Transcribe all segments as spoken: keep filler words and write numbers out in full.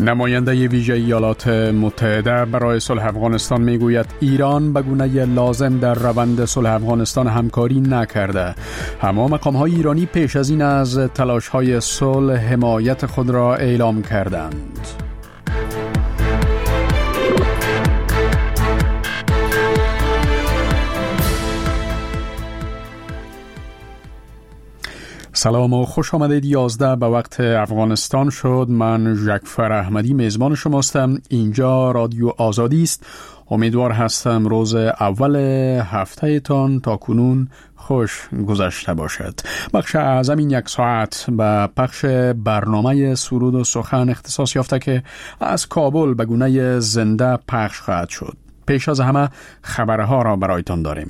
نماینده ویژه ایالات متحده برای صلح افغانستان میگوید ایران به گونه لازم در روند صلح افغانستان همکاری نکرده. اما مقام‌های ایرانی پیش از این از تلاش‌های صلح حمایت خود را اعلام کردند. سلام و خوش آمدید. یازده به وقت افغانستان شد. من ژکفر احمدی میزبان شماستم. اینجا رادیو آزادی است. امیدوار هستم روز اول هفته تان تا کنون خوش گذشته باشد. بخش اعظم این یک ساعت به پخش برنامه سرود و سخن اختصاص یافته که از کابل به گونه زنده پخش خواهد شد. پیش از همه خبرها را برایتان داریم.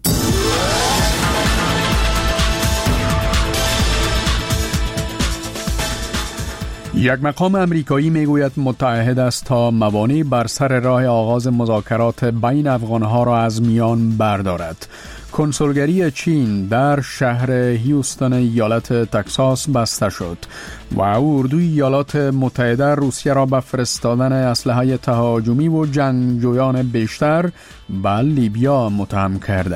یک مقام امریکایی میگوید متعهد است تا موانع بر سر راه آغاز مذاکرات بین افغانها را از میان بردارد. کنسولگری چین در شهر هیوستن ایالت تگزاس بسته شد و اردوی ایالات متحده روسیه را به فرستادن اسلحه تهاجمی و جنگجویان بیشتر به لیبیا متهم کرده.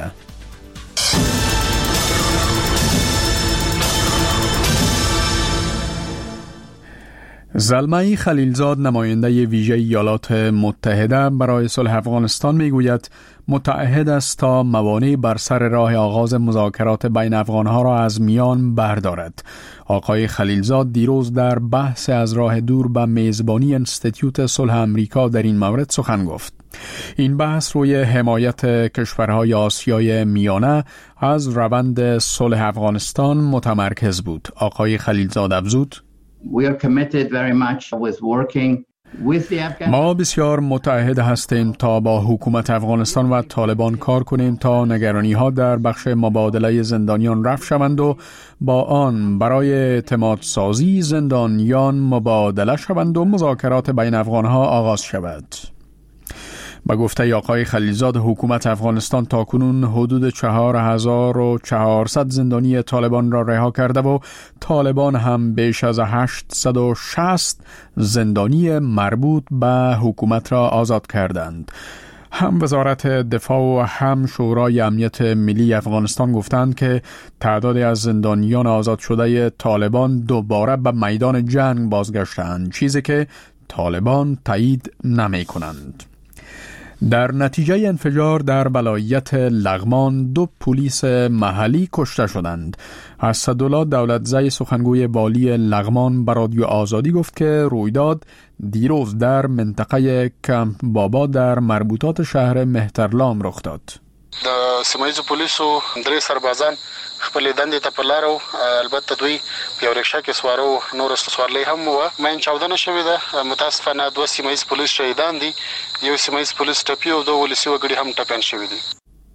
زلمه خلیلزاد نماینده ویژه ایالات متحده برای صلح افغانستان میگوید متعهد است تا موانع بر سر راه آغاز مذاکرات بین افغانها را از میان بردارد. آقای خلیلزاد دیروز در بحث از راه دور به میزبانی انستیتیوت صلح امریکا در این مورد سخن گفت. این بحث روی حمایت کشورهای آسیای میانه از روند صلح افغانستان متمرکز بود. آقای خلیلزاد افزود: We are committed very much with working with the Afghan... ما بسیار متعهد هستیم تا با حکومت افغانستان و طالبان کار کنیم تا نگرانی ها در بخش مبادله زندانیان رفع شوند و با آن برای اعتماد سازی زندانیان مبادله شوند و مذاکرات بین افغان ها آغاز شود. با گفته آقای خلیلزاد حکومت افغانستان تاکنون حدود چهار هزار و چهارصد زندانی طالبان را رها کرده و طالبان هم بیش از هشتصد و شصت زندانی مربوط به حکومت را آزاد کردند. هم وزارت دفاع و هم شورای امنیت ملی افغانستان گفتند که تعدادی از زندانیان آزاد شده طالبان دوباره به میدان جنگ بازگشتند، چیزی که طالبان تایید نمی کنند. در نتیجه انفجار در ولایت لغمان دو پلیس محلی کشته شدند. اسدالله دولتزی سخنگوی والی لغمان به رادیو آزادی گفت که رویداد دیروز در منطقه کمپ بابا در مربوطات شهر مهترلام رخ داد. د سیمایي پولیسو درې سربازان خپل دندې ته په لارو البته دوی په یو رکشا کې سوارو نور سوارلې هم و مین چاودنه شوې ده. متاسفانه دوه سیمایي پولیس شهیدان دي، یو سیمایي پولیس ټپي او دوه ولسی وګړي هم ټپيان شوي دي.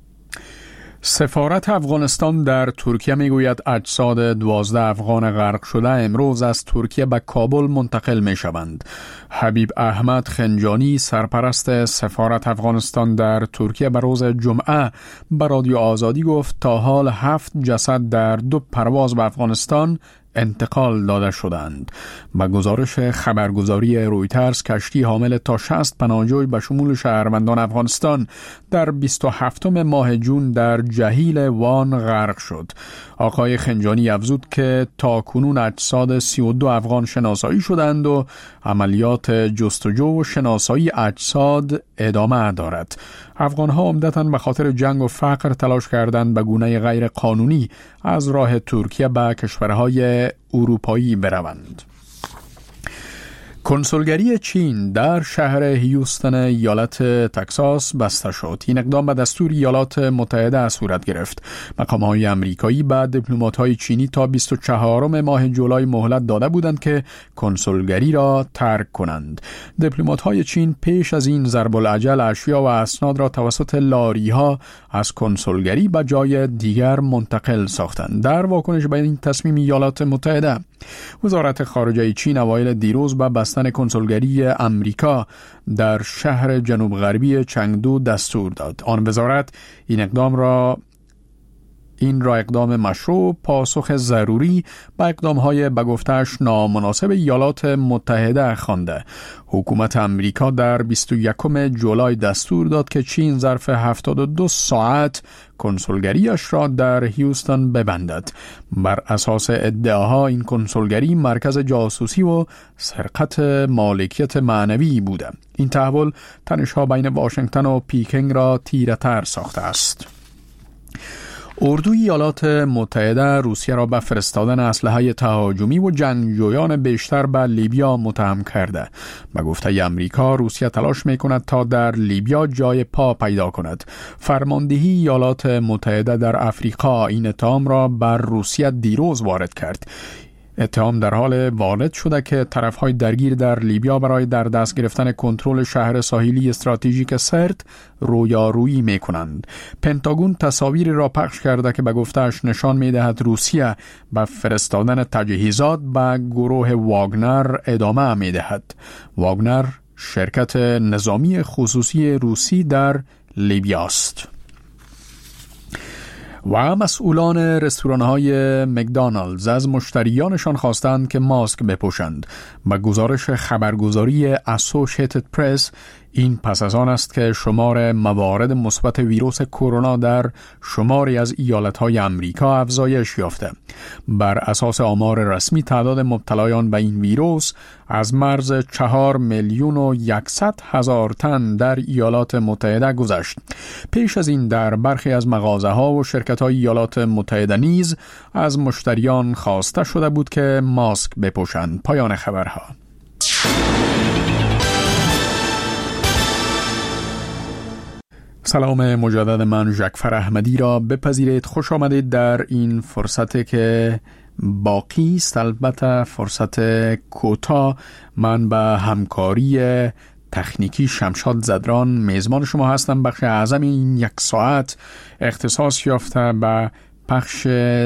سفارت افغانستان در ترکیه میگوید اجساد دوازده افغان غرق شده امروز از ترکیه به کابل منتقل می شوند. حبیب احمد خنجانی سرپرست سفارت افغانستان در ترکیه به روز جمعه به رادیو آزادی گفت تا حال هفت جسد در دو پرواز به افغانستان انتقال داده شدند. با گزارش خبرگزاری رویترز کشتی حامل تا شصت پناهجوی به شمول شهروندان افغانستان در بیست و هفتم ماه جون در جهیل وان غرق شد. آقای خنجانی افزود که تا کنون اجساد سی و دو افغان شناسایی شدند و عملیات جستجو و شناسایی اجساد ادامه دارد. افغانها عمدتاً به خاطر جنگ و فقر تلاش کردند به گونه غیر قانونی از راه ترکیه به کشورهای اروپایی بروند. کنسولگری چین در شهر هیوستن ایالت تگزاس بسته شد. این اقدام به دستور ایالات متحده صورت گرفت. مقام‌های آمریکایی به دیپلمات‌های چینی تا بیست و چهارم ماه جولای مهلت داده بودند که کنسولگری را ترک کنند. دیپلمات‌های چین پیش از این ضرب العجل اشیا و اسناد را توسط لاری‌ها از کنسولگری به جای دیگر منتقل ساختند. در واکنش به این تصمیم ایالات متحده، وزارت خارجه چین اوایل دیروز به بستن کنسولگری امریکا در شهر جنوب غربی چنگدو دستور داد. آن وزارت این اقدام را این را اقدام مشروع پاسخ ضروری به اقدام‌های به گفته‌اش نامناسب ایالات متحده خوانده. حکومت امریکا در بیست و یکم جولای دستور داد که چین ظرف هفتاد و دو ساعت کنسولگریش را در هیوستن ببندد. بر اساس ادعاها این کنسولگری مرکز جاسوسی و سرقت مالکیت معنوی بوده. این تحول تنش‌ها بین واشنگتن و پیکینگ را تیره‌تر ساخته است. اردوی ایالات متحده روسیه را به فرستادن اسلحه تهاجمی و جنگجویان بیشتر به لیبیا متهم کرده. به گفته امریکا روسیه تلاش می‌کند تا در لیبیا جای پا پیدا کند. فرماندهی ایالات متحده در افریقا این اتهام را بر روسیه دیروز وارد کرد. اتهام در حال وارد شده که طرف‌های درگیر در لیبیا برای در دست گرفتن کنترل شهر ساحلی استراتژیک سرت رویارویی می‌کنند. پنتاگون تصاویری را پخش کرده که به گفته‌اش نشان می‌دهد روسیه به فرستادن تجهیزات به گروه واگنر ادامه می‌دهد. واگنر شرکت نظامی خصوصی روسی در لیبیا است. و مسئولان رستوران‌های مکدونالدز از مشتریانشان خواستند که ماسک بپوشند. به گزارش خبرگزاری اسوشیتد پرس، این پس از آن است که شمار موارد مثبت ویروس کرونا در شماری از ایالت‌های آمریکا افزایش یافته. بر اساس آمار رسمی تعداد مبتلایان به این ویروس از مرز چهار میلیون و یکصد هزار تن در ایالات متحده گذشت. پیش از این در برخی از مغازه‌ها و شرکت‌های ایالات متحده نیز از مشتریان خواسته شده بود که ماسک بپوشند. پایان خبرها. سلام مجدد، من ژکفر احمدی را بپذیرید. خوش آمدید در این فرصتی که باقی است، البته فرصت کوتاه. من به همکاری تکنیکی شمشاد زدران میزبان شما هستم. بخش اعظم این یک ساعت اختصاص یافته به پخش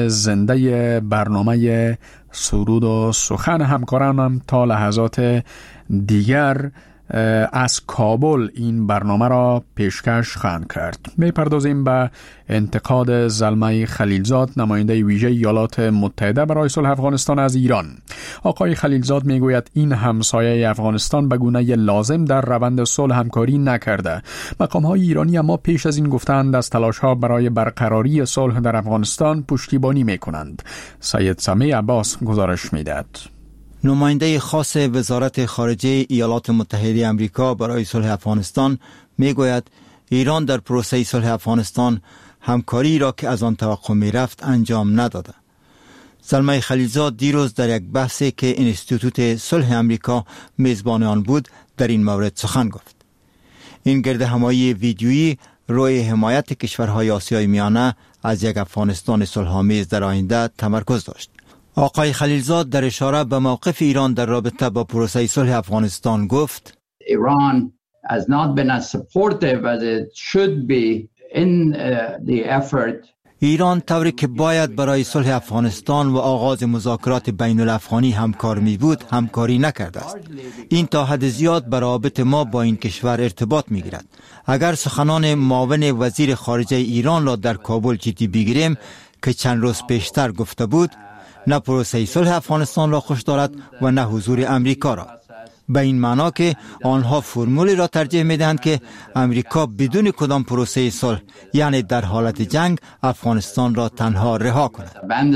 زنده برنامه سرود و سخن همکارانم. تا لحظات دیگر از کابل این برنامه را پیشکش خواهند کرد. می‌پردازیم به انتقاد زلمه خلیلزاد، نماینده ویژه ایالات متحده برای صلح افغانستان از ایران. آقای خلیلزاد میگوید این همسایه افغانستان به گونه لازم در روند صلح همکاری نکرده. مقام‌های ایرانی اما پیش از این گفتند از تلاش‌ها برای برقراری صلح در افغانستان پشتیبانی می‌کنند. سید سمیع عباس گزارش می‌دهد. نماینده خاص وزارت خارجه ایالات متحده آمریکا برای صلح افغانستان میگوید ایران در پروسه صلح افغانستان همکاری را که از آن توقع می رفت انجام نداده. زلمه خلیلزاد دیروز در یک بحثی که انستیتوت صلح آمریکا میزبان آن بود در این مورد سخن گفت. این گرد همایی ویدیویی روی حمایت کشورهای آسیای میانه از یک افغانستان صلح‌آمیز در آینده تمرکز داشت. آقای خلیلزاد در اشاره به موقف ایران در رابطه با پروسه صلح افغانستان گفت: Iran has not been as supportive as it should be in uh, the effort. ایران طوری که باید برای صلح افغانستان و آغاز مذاکرات بین الافغانی همکار می بود همکاری نکرده است. این تا حد زیاد به روابط ما با این کشور ارتباط می گیرد. اگر سخنان معاون وزیر خارجه ایران را در کابل جدی بگیریم که چند روز پیشتر گفته بود نه پروسه صلح افغانستان را خوش دارد و نه حضور امریکا را، به این معنا که آنها فرمولی را ترجیح می‌دهند که امریکا بدون کدام پروسه صلح، یعنی در حالت جنگ، افغانستان را تنها رها کند.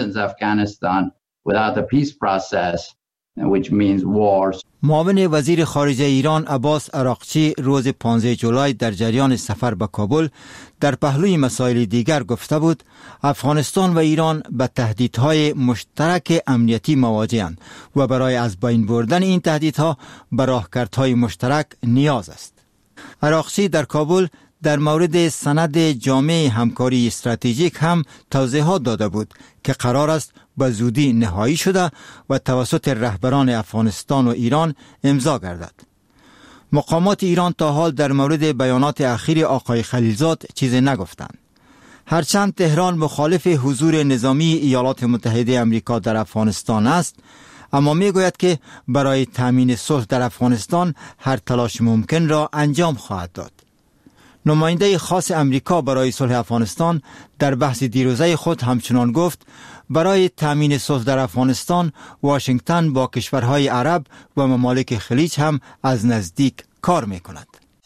which means wars. معاون وزیر خارجه ایران عباس عراقچی روز پانزده جولای در جریان سفر به کابل در پهلوی مسائل دیگر گفته بود افغانستان و ایران به تهدیدهای مشترک امنیتی مواجه‌اند و برای از بین بردن این تهدیدها به راهکردهای مشترک نیاز است. عراقچی در کابل در مورد سند جامع همکاری استراتژیک هم توضیحات داده بود که قرار است به زودی نهایی شده و توسط رهبران افغانستان و ایران امضا گردد. مقامات ایران تا حال در مورد بیانات اخیر آقای خلیلزاد چیزی نگفتند. هرچند تهران مخالف حضور نظامی ایالات متحده آمریکا در افغانستان است، اما میگوید که برای تامین صلح در افغانستان هر تلاش ممکن را انجام خواهد داد. نماینده خاص امریکا برای صلح افغانستان در بحث دیروزه خود همچنان گفت برای تامین صلح در افغانستان واشنگتن با کشورهای عرب و ممالک خلیج هم از نزدیک کار میکند.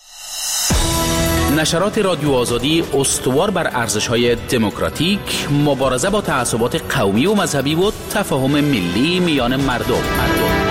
نشرات رادیو آزادی استوار بر ارزش‌های دموکراتیک، مبارزه با تعصبات قومی و مذهبی و تفاهم ملی میان مردم. مردم.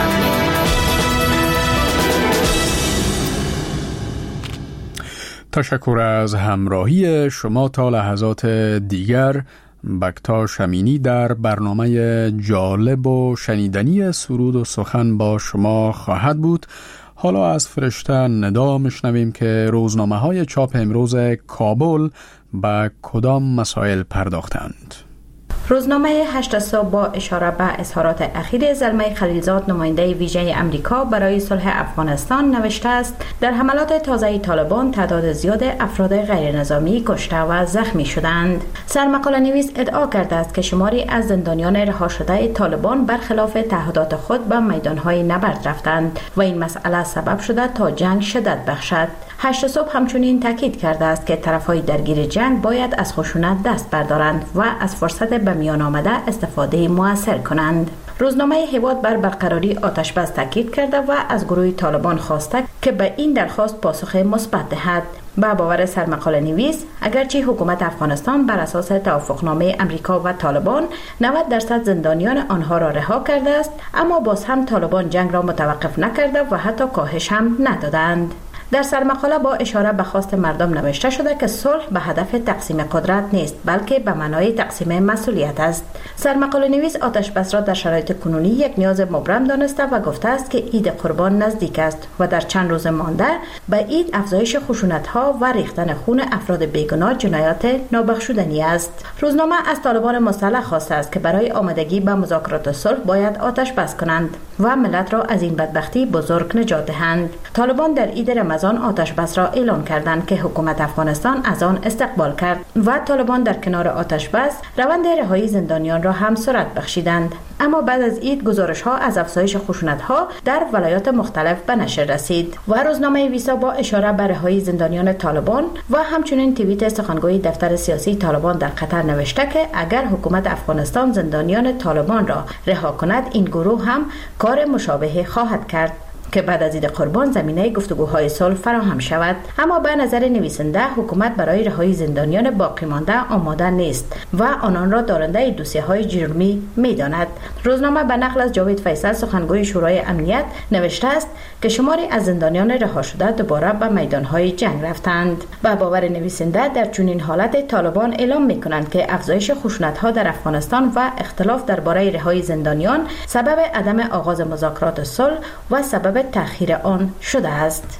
تشکر از همراهی شما. تا لحظات دیگر بکتاش امینی در برنامه جالب و شنیدنی سرود و سخن با شما خواهد بود. حالا از فرشته ندا میشنویم که روزنامه های چاپ امروز کابل به کدام مسائل پرداختند. روزنامه هشت صبح با اشاره به اظهارات اخیر زلمه خلیلزاد نماینده ویژه امریکا برای صلح افغانستان نوشته است در حملات تازه طالبان تعداد زیاد افراد غیر نظامی کشته و زخمی شدند. سرمقاله نویس ادعا کرده است که شماری از زندانیان رها شده طالبان برخلاف تعهدات خود به میدانهای نبرد رفتند و این مسئله سبب شده تا جنگ شدت بخشد. هشت صبح همچنین تاکید کرده است که طرفهای درگیر جنگ باید از خشونت دست بردارند و از فرصت به میان آمده استفاده مؤثر کنند. روزنامه هواد بر برقراری آتشبس تاکید کرده و از گروه طالبان خواسته که به این درخواست پاسخ مثبت دهد. با باور سرمقاله نویس اگرچه حکومت افغانستان بر اساس توافقنامه امریکا و طالبان نود درصد زندانیان آنها را رها کرده است، اما باز هم طالبان جنگ را متوقف نکرده و حتی کاهش هم ندادند. در سرمقاله با اشاره به خواست مردم نوشته شده که صلح به هدف تقسیم قدرت نیست بلکه به معنای تقسیم مسئولیت است. سرمقاله نویس آتش بس را در شرایط کنونی یک نیاز مبرم دانسته و گفته است که عید قربان نزدیک است و در چند روز مانده به عید افزایش خشونت‌ها و ریختن خون افراد بیگناه جنایات نابخشودنی است. روزنامه از طالبان مسلح خواسته است که برای آمادگی به مذاکرات صلح باید آتش بس کنند و ملت را از این بدبختی بزرگ نجات دهند. طالبان در عید رمضان آتش بس را اعلان کردند که حکومت افغانستان از آن استقبال کرد و طالبان در کنار آتش بس روند رهایی زندانیان را هم سرعت بخشیدند. اما بعد از عید گزارش ها از افزایش خشونت ها در ولایات مختلف به نشر رسید و روزنامه ویسا با اشاره به رهایی زندانیان طالبان و همچنین توییت سخنگوی دفتر سیاسی طالبان در قطر نوشته که اگر حکومت افغانستان زندانیان طالبان را رها کند این گروه هم کار مشابه خواهد کرد که بعد از عید قربان زمینه گفتگوهای صلح فراهم شود. اما به نظر نویسنده حکومت برای رهایی زندانیان باقی مانده آماده نیست و آنان را دارنده دوسیه‌های جرمی می‌داند. روزنامه به نقل از جاوید فیصل سخنگوی شورای امنیت نوشته است که شماری از زندانیان رها شده دوباره به میدان‌های جنگ رفتند. با باور نویسنده در چنین حالت طالبان اعلام می‌کنند که افزایش خشونت‌ها در افغانستان و اختلاف درباره رهایی زندانیان سبب عدم آغاز مذاکرات صلح و سبب تأخیر آن شده است.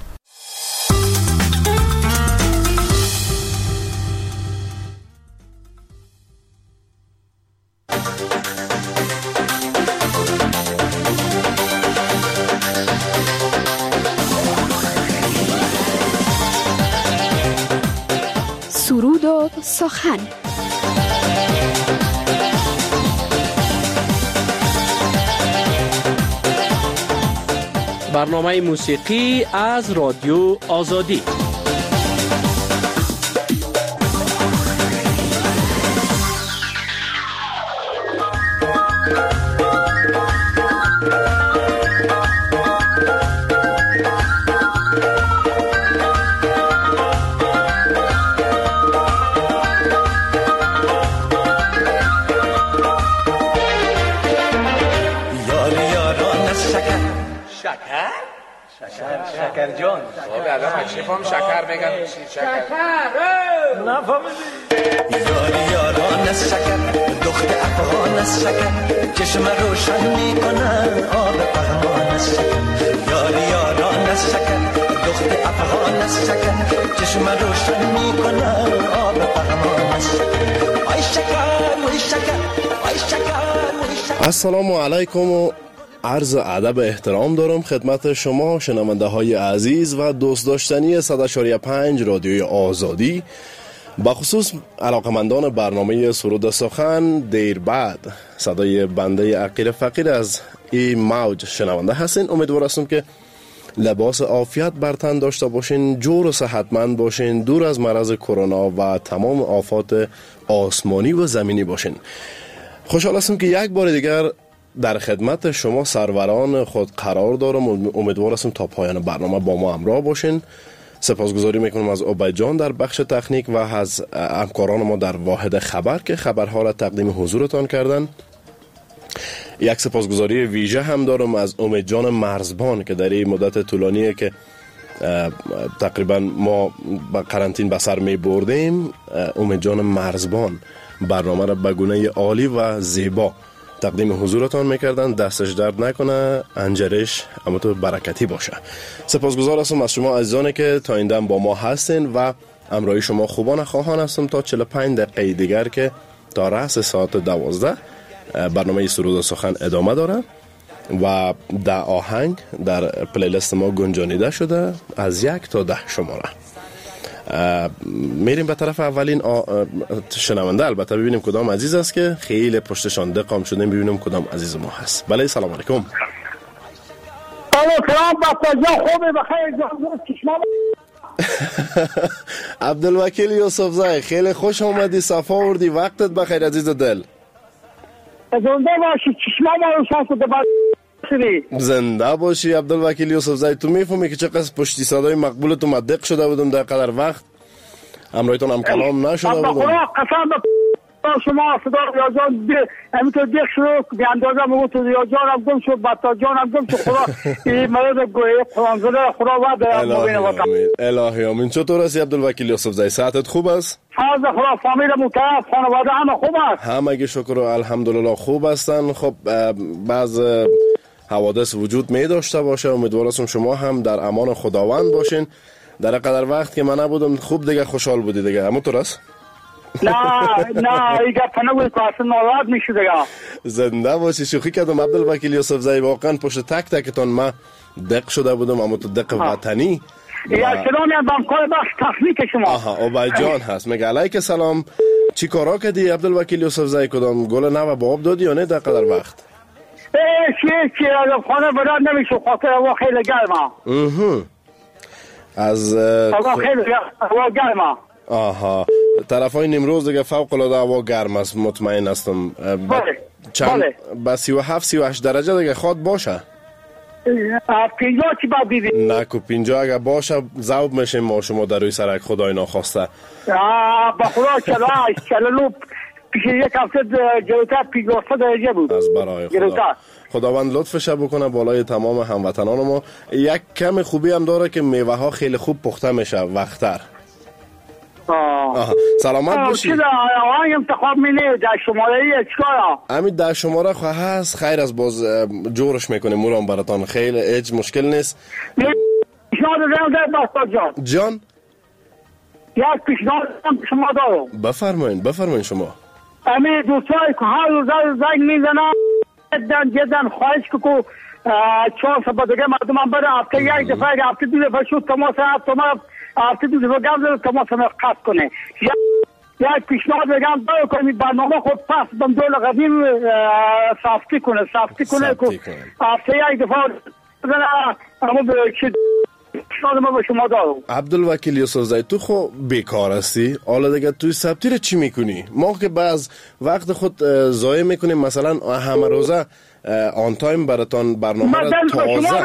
سرود و سخن. برنامه موسیقی از رادیو آزادی. شکر جان بابا الان مشرفام شکر بگم شکر نفهمیدی یاری یاران از شکر دخت افغان از شکر چشم روشن میکنه آب پهلوان از شکر یاری یاران از شکر دخت افغان از شکر چشم روشن میکنه آب پهلوان از شکر آی شکر وای شکر آی شکر وای شکر. السلام علیکم و عرض ادب احترام دارم خدمت شما شنونده های عزیز و دوست داشتنی صد و چهار و پنج رادیوی آزادی، بخصوص علاقمندان برنامه سرود سخن. دیر بعد صدای بنده عقیل فقیر از این موج شنونده هستین. امیدوار هستم که لباس عافیت بر تن داشته باشین، جور و صحتمند باشین، دور از مرض کرونا و تمام آفات آسمانی و زمینی باشین. خوشحال هستم که یک بار دیگر در خدمت شما سروران خود قرار دارم. امیدوار هستم تا پایان برنامه با ما همراه باشین. سپاسگزاری میکنم از عبید جان در بخش تکنیک و از همکاران ما در واحد خبر که خبرها را تقدیم حضورتان کردن. یک سپاسگزاری ویژه هم دارم از امید جان مرزبان که در این مدت طولانیه که تقریبا ما با قرنطین به سر می بردیم، امید جان مرزبان برنامه را به گونه عالی و زیبا تقدیم حضورتان میکردن. دستش درد نکنه، انجرش اما تو برکتی باشه. سپاسگزار هستم از شما عزیزانی که تا این دم با ما هستین و همراهی شما خوبان خواهان هستم تا چهل و پنج دقیقه دیگر که تا رأس ساعت دوازده برنامه سرود و سخن ادامه داره و ده آهنگ در پلیلیست ما گنجانیده شده از یک تا ده شماره. میریم به طرف اولین شنونده، البته ببینیم کدام عزیز است که خیلی پشتشان دقام شدیم، ببینیم کدام عزیز ما هست. بله سلام علیکم. سلام بابا، خوبه بخیر جان چشما. عبدالوکیل یوسف زای، خیلی خوش اومدی، صفا آوردی، وقتت بخیر عزیز دل. زنده باشی، چشما ما روشن شده بعد زنده باشی عبدالوکیل یوسف زای. تو میفهمی که چقدر پشتی صدای مقبول تو مدق شده بودم در قدر وقت همراهیتون هم کلام نشده بودم. خدا قسم به شما صدا ریاضان همینطور دیخ شد به اندازه مگو تو ریاضان هم گم شد بطا جان هم گم شد. خدا این مرد گویه قرآنزده خدا وعده مبین وطن. الهی آمین. چطور هستی عبدالوکیل یوسف زای؟ صحتت خوب است؟ فضل خدا، فامیل محترم، خانواده همه خوب است؟ همگی شکر و الحمدلله خوب هستن. خب بعض حوادث وجود می داشته باشه، امیدوارم شما هم در امان خداوند باشین. در قدر وقت که من نبودم خوب دیگه خوشحال بودی دیگه، اما تو راست؟ نه نه ایگه پنوی که اصلا ناراحت میشه دیگه. زنده باشی. شوخی کردم عبدالوکیل یوسف زای، واقعا پشت تک تکتان ما دق شده بودم، اما تو دق وطنی. یا سلامی هم بامکار بخش تخلیق شما. آها عبید جان هست. میگه علیک سلام، چی کارا کردی عبدالوکیل یوسف زای؟ کدام گل نو با آب دادی یا نه در قدر وقت؟ چی چی خانه براد نمیشه، خاطر هوا خیلی گرمه. از هوا خیلی هوا گرمه. آها طرف های نمروز دیگه فوق العاده هوا گرم است، مطمئن هستم. بله چند با سی و هفت سی و هشت درجه دیگه خواد باشه. پینجا چی باید بیدی؟ نه که پینجا اگه باشه ذوب میشیم ما شما در روی سرک، خدای ناخواسته. با خدا چلو هشت چلو پیش یک هفته جلوتر پینجا درجه بود. از برای خدا خداوند لطفش بکنه بالای تمام هموطنان ما. یک کم خوبی هم داره که میوه ها خیلی خوب پخته میشه وقتر. آه. سلامت باشی. چرا آهنگ انتخاب مینه در شماره ای چکارا؟ همین در شماره خواه هست، خیر از باز جورش میکنیم موران براتان، خیلی هیچ مشکل نیست. پیشنهاد دارم در بستا جان جان یک پیشنهاد دارم شما دارم. بفرمایین بفرمایین شما. همین دوستایی که هر روز زنگ میزنم جدن جدن خواهش که که چهار سبا دیگه مردم هم بره هفته یک دفعه هفته دو دفعه شد تماس هفته ما هفته دو دفعه گم زده تماس هم قصد کنه. یک پیشنهاد بگم دارو کنید برنامه خود پس بم دول قدیم صافتی کنه صافتی کنه که هفته یک دفعه اما به چه پیشنهاد ما به شما دارم. عبدالوکیل یوسف زای، تو خو بیکار هستی، حالا دیگه توی ثبتی رو چی میکنی؟ ما که بعض وقت خود ضایع میکنیم، مثلا همه روزه آن تایم براتان برنامه را تازه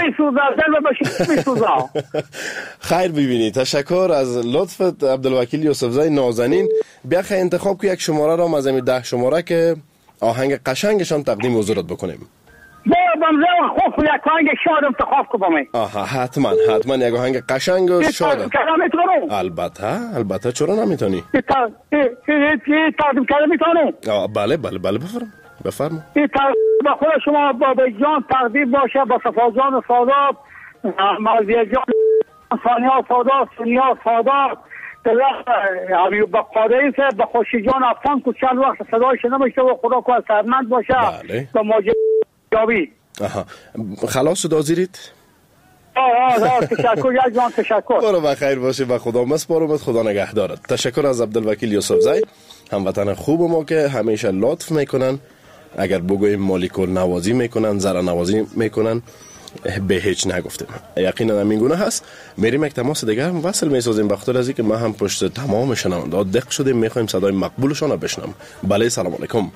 خیر ببینی. تشکر از لطفت عبدالوکیل یوسف زای نازنین. بیا خیلی انتخاب که یک شماره را از این ده شماره که آهنگ قشنگشان تقدیم حضورت بکنیم. خوب یک آهنگ شاد انتخاب کنم. آها حتما حتما یک آهنگ قشنگ و شاد. البته البته چرا نمیتونی؟ تقدیم کردن میتونم. بله بله بله بفرم بفرما. این با خود شما بابا جان تقدیم باشه، با صفا جان سادات، مرزیه جان ثانیه سادات، سونیا سادات، حبیب قادری سے با خوشی جان افغان کو چند وقت صدایش نمیشه و خدا کو سرمند باشه. بله. با ماجرابی. آها خلاص شد آزیرید؟ آه آه تشکر یک جان تشکر. برو بخیر باشه و خدا مسپارمت، خدا نگهدارت. تشکر از عبدالوکیل یوسف زای، هموطن خوب ما که همیشه لطف میکنن، اگر بگویم مالیکول نوازی میکنن، ذره نوازی میکنن به هیچ نگفتیم. یقینا همین گونه هست. میریم یک تماس دیگر وصل میسازیم. بخاطر از اینکه ما هم پشت تمام شنونده دق شدیم، میخوایم صدای مقبولشان رو بشنویم. بله سلام علیکم.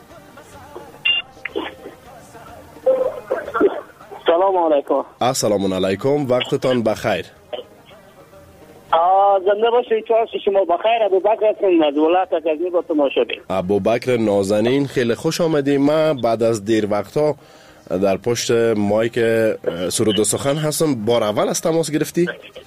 سلام علیکم. السلام علیکم، وقتتان بخیر. زنده باشید، چهار شما بخیر. ابوبکر هستم از ولایت غزنی با تماشاگیر. ابوبکر نازنین خیلی خوش آمدید. ما بعد از دیر وقتا در پشت مایک سرود و سخن هستم. بار اول از تماس گرفتی؟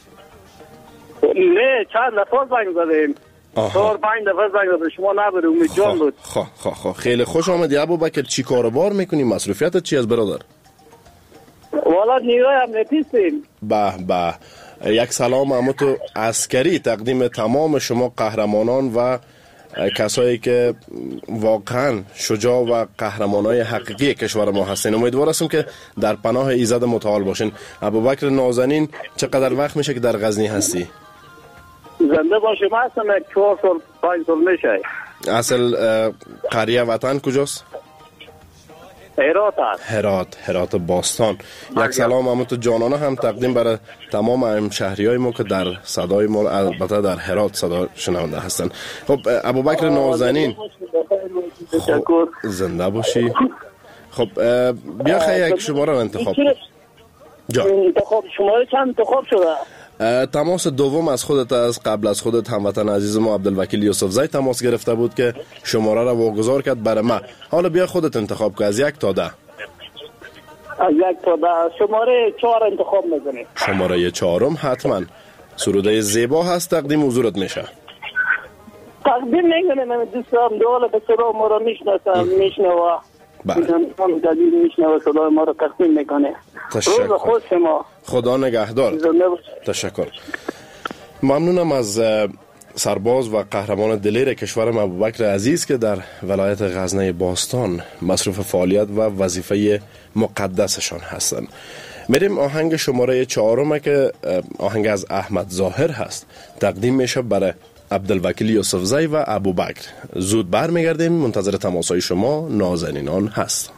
نه، چند دفعه زنگ زدیم. چهار پنج دفعه زنگ زدیم، شما نبودید، امید جان بود. خب خب خب خیلی خوش آمدی ابوبکر. چی کاروبار میکنی؟ مصروفیتت چی است برادر؟ والا نیروی امنیتی هستیم. به به. یک سلام امتو عسکری تقدیم تمام شما قهرمانان و کسایی که واقعا شجاع و قهرمانای حقیقی کشور ما هستین. امیدوار هستم که در پناه ایزد متعال باشین. ابوبکر نازنین چقدر وقت میشه که در غزنی هستی؟ زنده باشی، من هستم یک چهار سال پنج سال میشه. اصل قریه وطن کجاست؟ هرات هست. هرات، هرات باستان. یک سلام امتو جانانه هم تقدیم برای تمام هم شهری های ما که در صدای ما البته در هرات صدا شنونده هستن. خب ابوبکر نازنین خب زنده باشی. خب بیا خیلی یک شماره رو انتخاب کن. جا انتخاب شماره چند انتخاب شده؟ تماس دوم از خودت، از قبل از خودت هموطن عزیز ما عبدالوکیل یوسفزی تماس گرفته بود که شماره را واگذار کرد برای ما. حالا بیا خودت انتخاب کن از یک تا ده. از یک تا ده شماره چهار انتخاب میکنی. شماره چهارم حتما سروده زیبا هست، تقدیم حضورت میشه. تقدیم نکنه، من دوستم دوله به صدا ما را میشناسم، میشنوه بله میشنوه صدای ما را تقدیم میکنه. تشکر. روز خوش شما. خدا نگهدار. تشکر. ممنونم از سرباز و قهرمان دلیر کشورم ابوبکر عزیز که در ولایت غزنی باستان مصروف فعالیت و وظیفه مقدسشان هستند. میریم آهنگ شماره چهارم که آهنگ از احمد ظاهر هست، تقدیم میشه برای عبدالوکیل یوسفزی و ابوبکر. زود برمیگردیم. منتظر تماسهای شما نازنینان هست.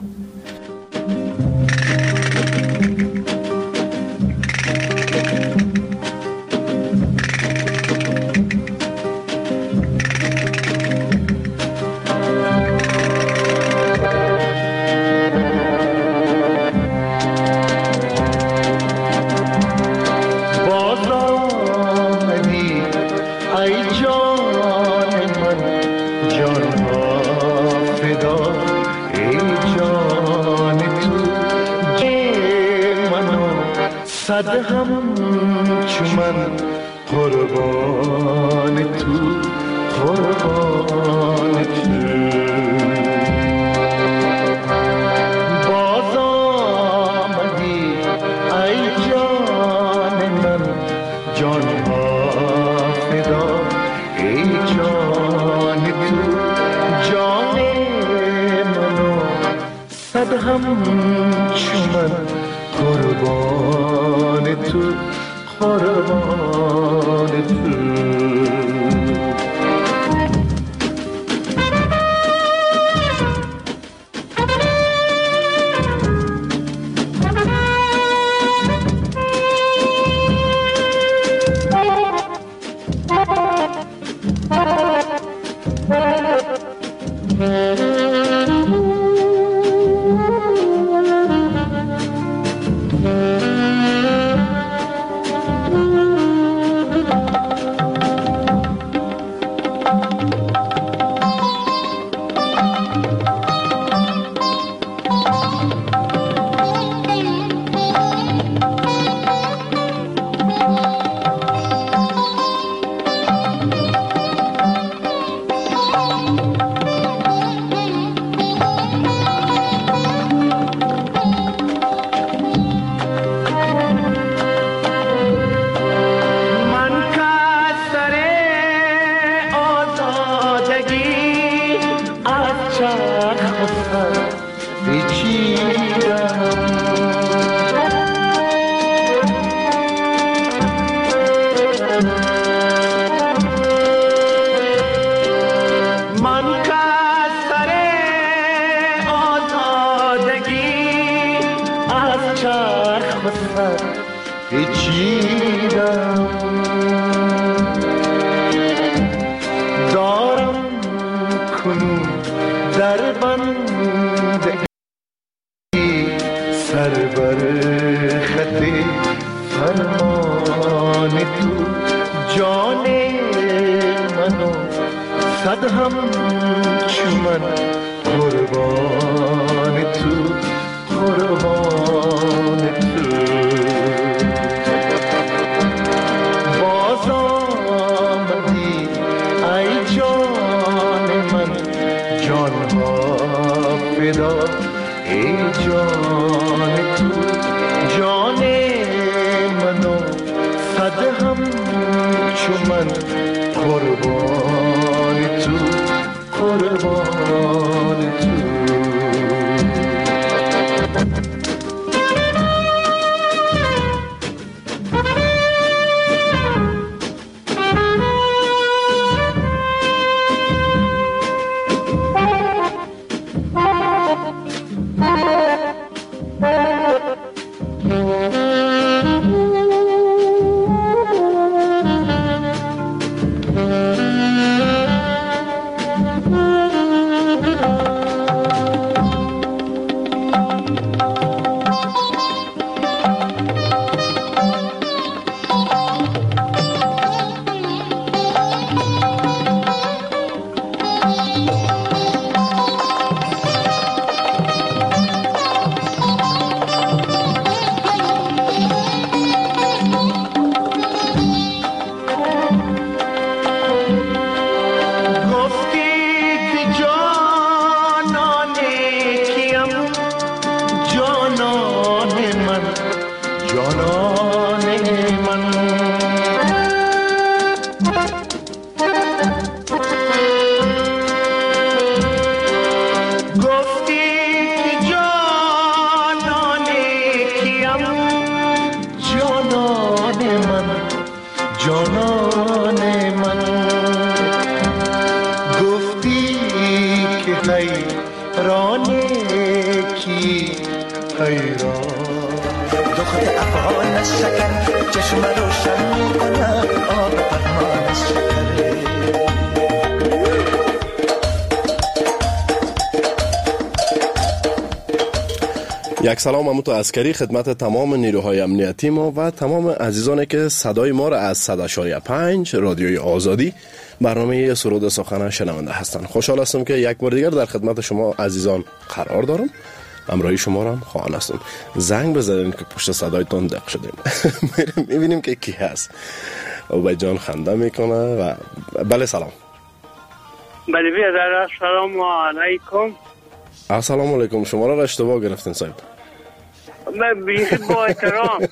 صد هم چمن قربان تو، قربان تو. باز آمدی ای جان من، جان ها فدا ای جان تو. جان منو صد هم چمن قربان تو، قربان تو. کنون در بند سر بر خط فرمان تو جان منو صد هم چون قربان تو قربان تو باز آمدی ای جان من جان ها فدا ای جان تو جان منو صد هم چون من قربان تو قربان تو یک سلام همون تو عسکری خدمت تمام نیروهای امنیتی ما و تمام عزیزانی که صدای ما را از صد اشاریه پنج رادیوی آزادی برنامه سرود سخن شنونده هستند. خوشحال هستم که یک بار دیگر در خدمت شما عزیزان قرار دارم. همراهی شما را هم خواهان هستم. زنگ بزنین که پشت صدایتون دق شدیم. میبینیم که کی هست. عبید جان خنده میکنه و بله سلام. بله بیادر سلام علیکم. السلام علیکم. شما را اشتباه گرفتین صاحب. من بیخی با احترام.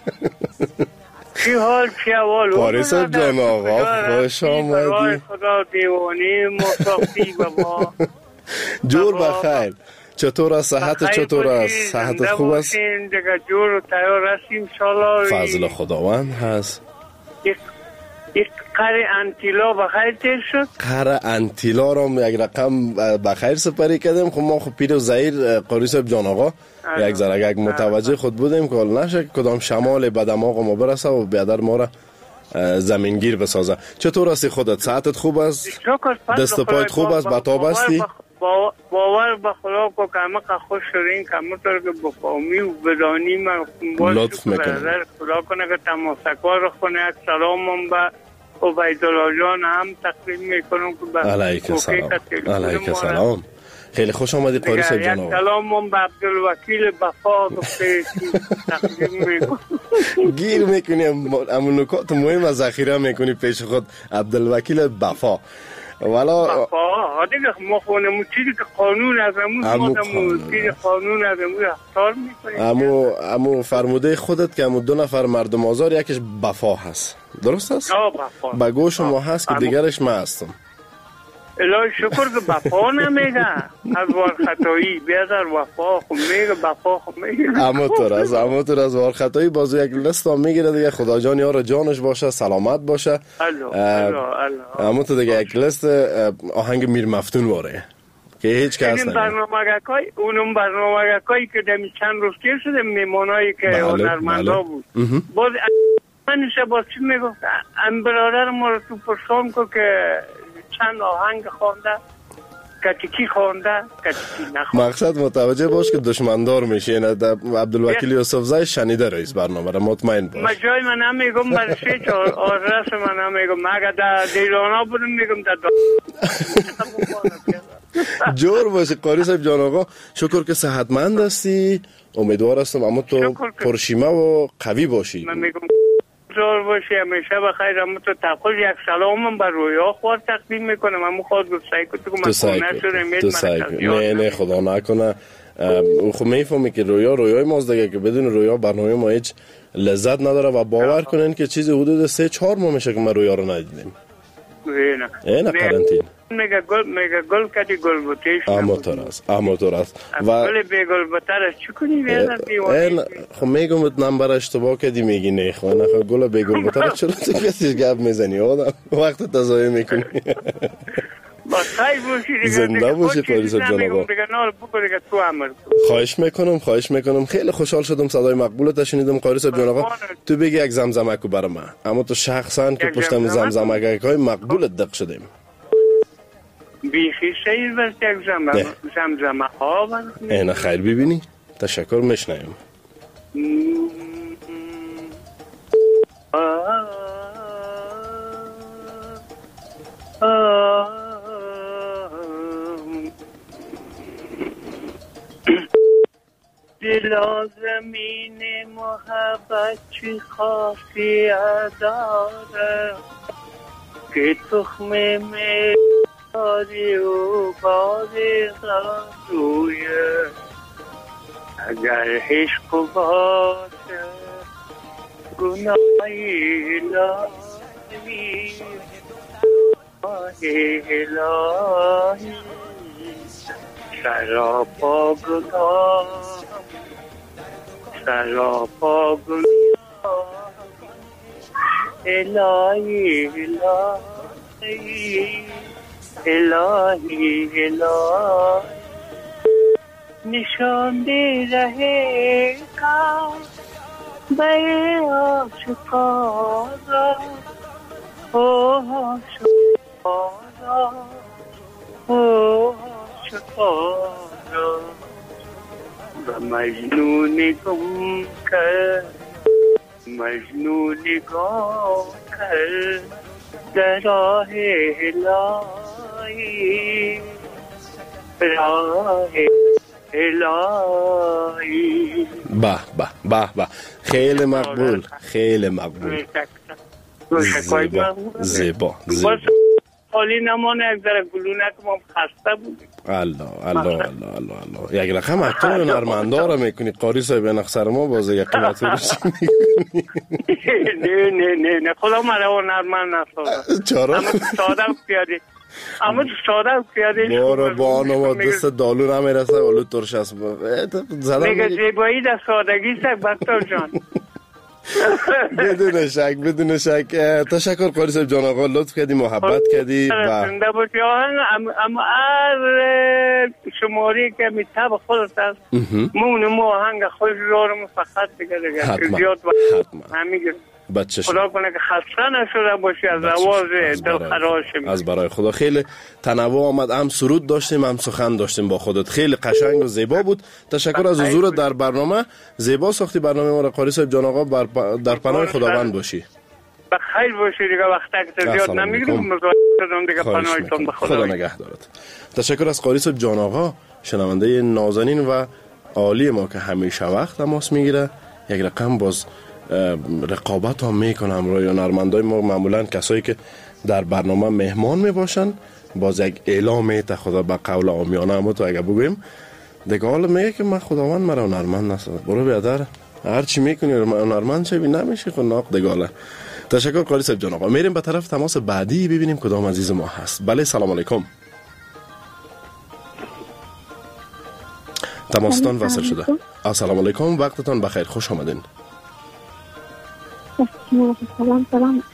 چی حال چی احوال؟ پاریس جان آقا خوش آمدی. خدا دیوانی مصافی بابا. جور بخیر. چطور است؟ صحت چطور است؟ صحت خوب است؟ دیگه جور و تیار هستیم انشالله. فضل خداوند هست. یک قره انتیلا بخیر تیر شد؟ قره انتیلا را یک رقم بخیر سپری کردیم. خب ما خب پیر و زهیر قاری صاحب جان آقا یک ذره متوجه خود بودیم که نشه کدام شمال به دماغ ما برسه و بیادر ما را زمینگیر بسازه. چطور هستی خودت؟ صحتت خوب است؟ دست پایت خوب است؟ بتاب هستی؟ باور به خدا کو که همه خوش شدین که همه طور که بفامی و بدانی من لطف میکنم خدا کنه که تماسکوار رو خونه یک سلام هم به عبیدالله جان هم تقدیم میکنم که به علیک سلام علیک سلام. خیلی خوش آمدی قاری صاحب جان. یک سلام هم به عبدالوکیل بفا گفته تقدیم میکنم. گیر میکنی همون نکات مهم از ذخیره میکنی پیش خود عبدالوکیل بفا. والا بفا دیگه ما خونمون چیزی که قانون از همون چیزی قانون از همون اختار میکنیم. امو امو فرموده خودت که امو دو نفر مردم آزار یکیش بفا هست درست است؟ آه بفا. بگو شما هست که دیگرش من هستم. الهی شکر که بفا نمیگه از وار خطایی بیادر وفا خب میگه بفا خب میگه اما طور از اما طور از وار خطایی بازو یک لست هم میگیره دیگه خدا جان یار جانش باشه سلامت باشه. الو الو الو اما تو دیگه یک لست آهنگ میر مفتون واره که هیچ کس نمیده. این برنامه‌گاکای اونم برنامه‌گاکایی که دمی چند روز تیر شده میمونایی که هنرمندا بود باز منشه باز چی میگفت ام برادر ما رو تو پرسان کو که چند آهنگ خوانده کتیکی خونده کتیکی نخونده. مقصد متوجه باش که دشمندار میشه. این عبدالوکیل یوسفزای شنیده رئیس برنامه را، مطمئن باش. ما جای من هم میگم برسه چه آدرس من هم میگم مگه در دیلانا بودم میگم در جور باشه قاری صاحب جان آقا. شکر که صحتمند هستی، امیدوار هستم اما تو پرشیمه و قوی باشی. من میگم جور باشی همیشه بخیر. اما تو تقول یک سلامم بر رویا خوار تقدیم میکنم. اما خود گفت سعی کن تو من تو سعی کن. نه نه خدا نکنه. خب میفهمی که رویا رویای ماست دیگه، که بدون رویا برنامه ما هیچ لذت نداره و باور کنین که چیزی حدود سه چهار ماه میشه که ما رویا رو ندیدیم. نه نه قرنطینه میگه گل میگه گل کدی گل بوتیش اماتور است اماتور است و گل به گل بوترش چی کنی بیاد دیوانه. خب میگم نمبر اشتباه کردی میگی نه خو نه خب گل به گل بوترش چرا تو کسی گپ میزنی آدم وقت تضایع میکنی. با سعی باشی دیگه زنده باشی قاری صاحب جان آقا. خواهش میکنم خواهش میکنم. خیلی خوشحال شدم صدای مقبولت شنیدم قاری صاحب جان آقا. تو بگی یک زمزمکو برام، اما تو شخصا که پشتم زمزمکای مقبولت دق شدیم. بیخی شیر بس یک زمزمه زمزمه ها اینا خیر ببینی. تشکر میشنیم. دلا زمین محبت چی خاصیت داره که تخم میاری و باری غرویه. اگر عشق باشه گناهی الهی الهی سراپا گناه سراپا گناه الهی الهی الهی الهی نشان دے رہے کا بے عاشقانا او عاشقانا او عاشقانا مجنون گم کر مجنون گم کر در راہ الہی راه الهی. به به به به خیلی مقبول خیلی مقبول. زیبا زیبا زیبا. حالی نمانه یک ذره گلونه که ما خسته بودیم. الله الله الله الله الله. یک رقم اکتور هنرمندا را میکنی قاری صاحب. این اخسر ما بازه یک قیمت رو میکنی. نه نه نه نه خدا مرا هنرمند نسازد. چرا؟ اما ساده پیاده اما ساده پیاده بارو بانو ما دست دالو نمیرسه ولو ترش است. میگه زیبایی در سادگی است بختار جان. بدون شک بدون شک. تشکر قاری صاحب جان آقا، لطف کردی محبت کردی و زنده باشی. اما هر شماری که میتاب خودت است مون مو آهنگ خوش دارم فقط دیگه دیگه زیاد همین بچه خدا کنه که خسته نشده باشی از آواز دلخراش. از برای خدا خیلی تنوع آمد، هم سرود داشتیم هم سخن داشتیم با خودت. خیلی قشنگ و زیبا بود. تشکر از حضورت در برنامه. زیبا ساختی برنامه ما را قاری صاحب جان آقا. در پناه خداوند باشی. بخیر باشی دیگه. وقتا که زیاد نمیگیرم مزاحم شدم دیگه پناهتون به خدا. خدا نگهدارت. تشکر از قاری صاحب جان آقا، شنونده نازنین و عالی ما که همیشه وقت تماس میگیره. یک رقم باز رقابت هم میکنه همراه هنرمندای ما، معمولا کسایی که در برنامه مهمان میباشن. باز یک اعلام میته خدا به قول عامیانه. اما تو اگه بگویم دیگه حالا میگه که من خداوند مرا هنرمند نسازد. برو بیادر هر چی میکنی هنرمند شوی نمیشه خود ناق دیگه. تشکر قاری صاحب جان آقا. میریم به طرف تماس بعدی ببینیم کدام عزیز ما هست. بله سلام علیکم. تماستان وصل شده. السلام علیکم، وقتتان بخیر، خوش آمدین. سلام سلام.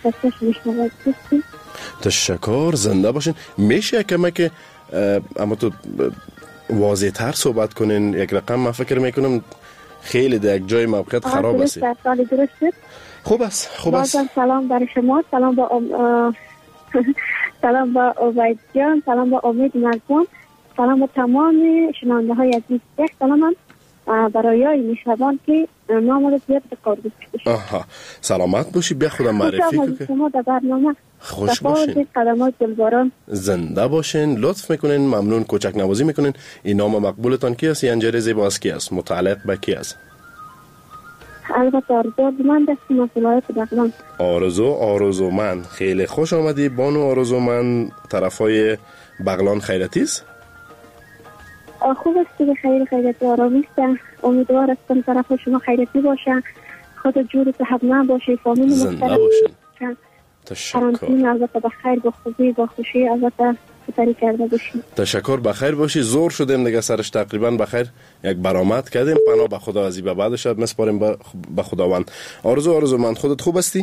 تشکر، زنده باشین. میشه کمه که اما تو واضح تر صحبت کنین؟ یک رقم من فکر میکنم خیلی در یک جای موقعیت خراب است. خوب است خوب است. سلام برای شما، سلام با ام... سلام با عبید جان، سلام با امید مرزون سلام به تمام شنونده های عزیز. یک سلام هم برای های میشوان که نام زیاد به کار بشید. آها سلامت باشی. بیا خودم معرفی کنید. شما در برنامه خوش باشین. قدمات دلباران زنده باشین. لطف میکنین. ممنون. کوچک نوازی میکنین. این نام مقبولتان کی است؟ ینجر زیبا است کی است؟ متعلق به کی است؟ البته آرزو من دستی مسئولایت بگم. آرزو آرزو من. خیلی خوش آمدی بانو آرزو من. طرفای بغلان خیرتی است؟ خوب است که خیر خیرتی آرامی است. امیدوار هستم طرف شما خیرتی باشه. خود جور صحب نه باشه. فامیل زنده باشین. تشکر. البته بخیر با خوبی با خوشی البته سپری کرده باشین. تشکر. بخیر باشی. زور شدیم دیگه سرش تقریبا بخیر یک برآمد کردیم. پناه به خدا از این بعد شد مسپاریم به خداوند. آرزو آرزو من خودت خوب هستی؟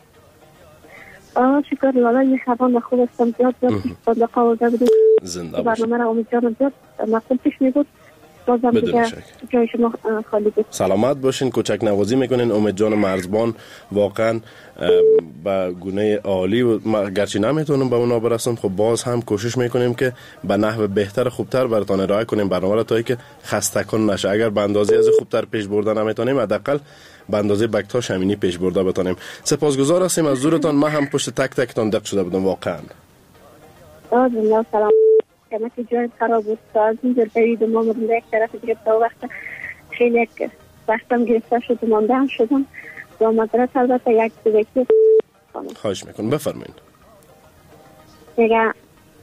آه شکر لالا یه خبان خوب هستم. زیاد زیاد صدق آورده بودیم. زنده باشین. برنامه را امیدوارم زیاد مقبول پیش می بود. بازم دیگه جای شما خالی بود. سلامت باشین. کوچک نوازی میکنین. امید جان مرزبان واقعا به گونه عالی و گرچه نمیتونم به اونا برسم خب باز هم کوشش میکنیم که به نحو بهتر خوبتر براتون ارائه کنیم برنامه را تا که خسته کن نشه. اگر به اندازه از خوبتر پیش برده نمیتونیم حداقل به اندازه بکتا شمینی پیش برده بتونیم. سپاسگزار هستیم از زورتان. من هم پشت تک تکتان دق شده بودم واقعا. آه سلام. که که جای خراب بود از اینجا برید ما مونده یک طرف گرفت و وقت خیلی یک وقتم گرفته شد و مانده هم شدم و مدرس البته یک دوکی خواهش میکن بفرمین. دیگه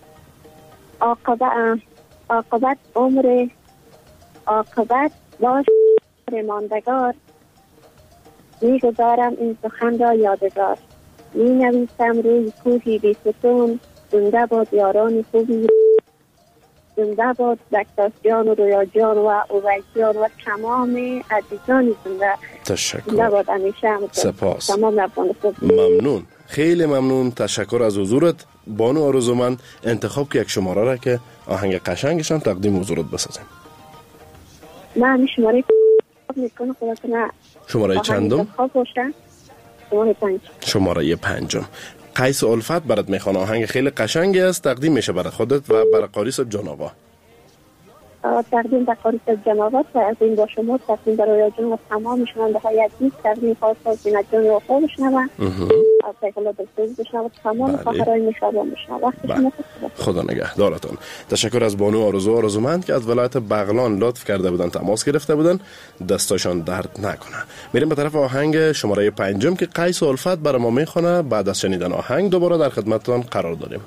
عاقبت عاقبت عمر عاقبت باش ماندگار میگذارم این سخن را یادگار می نویسم روی کوهی بی ستون زنده باد یاران خوبی زنده باد بکتاس جان و رویا جان و اویس جان و تمام عزیزانی زنده. تشکر. زنده باد همیشه. سپاس. تمام افغانستان. ممنون. خیلی ممنون. تشکر از حضورت بانو آرزو من. انتخاب که یک شماره را که آهنگ قشنگشان تقدیم حضورت بسازیم. من همین شماره میکنم خدا کنه. شماره چندم؟ شماره پنج. شماره پنجم. قیس الفت برات میخوانه. آهنگ خیلی قشنگی است. تقدیم میشه برای خودت و برای قاری صاحب جان آقا. تقدیم به قاری صاحب جان آقا و از این با شما تقدیم برای جان و تمام شنونده های عزیز. تقدیم خاص از زینت جان و خواه بشنوم از پیغلا دلسوز بشنوم تمام خواهرهای میشوان بشنوم. وقت شما خدا نگه دارتون. تشکر از بانو آرزو آرزومند که از ولایت بغلان لطف کرده بودن تماس گرفته بودن. دستاشان درد نکنه. میریم به طرف آهنگ شماره پنجم که قیس الفت برای ما میخونه. بعد از شنیدن آهنگ دوباره در خدمتتان قرار داریم.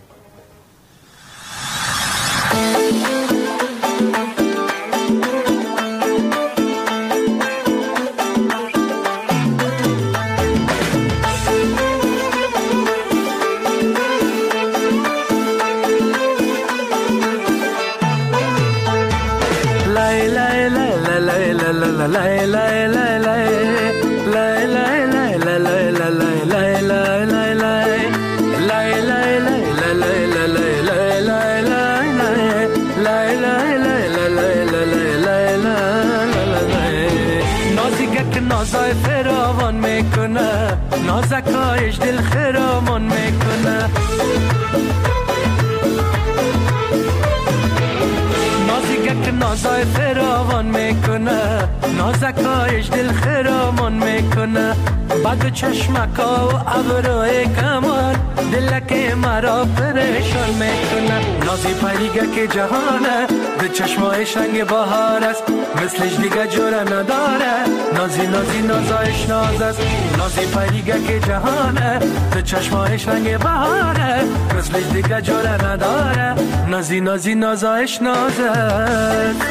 نازای فراوان میکنه نازکایش دل خرامان میکنه نازیگه نازای فراوان میکنه نازکایش دل خرامان میکنه بعد چشمکا و ابروی کمان دلک مرا پریشان میکنه نازی پریگه که جهانه به چشمای شنگ بهار است مثلش دیگه جوره نداره نازی نازی نازایش ناز است نازی پریگه که جهانه به چشمای شنگ بهاره مثلش دیگه جوره نداره نازی نازی نازایش ناز است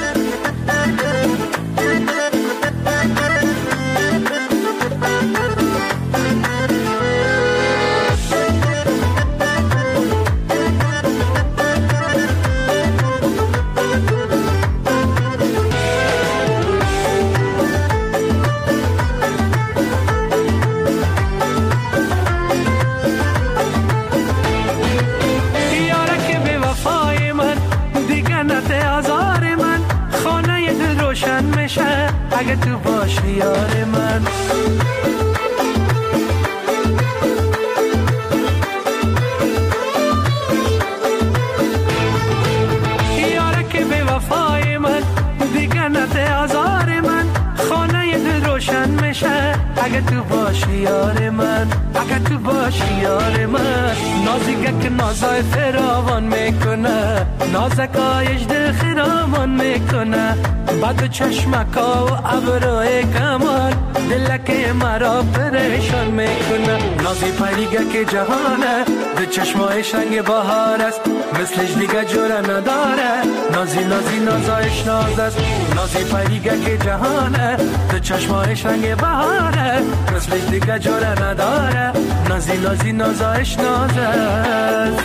اگه تو باشی یار من یاره که اگه تو باشی یار من، اگه تو باشی یار من. نازیگه که نازای فراوان میکنه، نازکایش دل خرامان میکنه. بعد چشمکا و ابروی کمال دلکه مرا پریشان میکنه. نازی پریگه که جهانه، به چشمایش رنگ بهار است، مثلش دیگه جوره نداره. نازی نازی نازایش ناز است، نازی پریگه که جهانه، به چشمایش رنگ بهاره، مثلش دیگه جوره نداره. نازی نازی نازایش ناز است.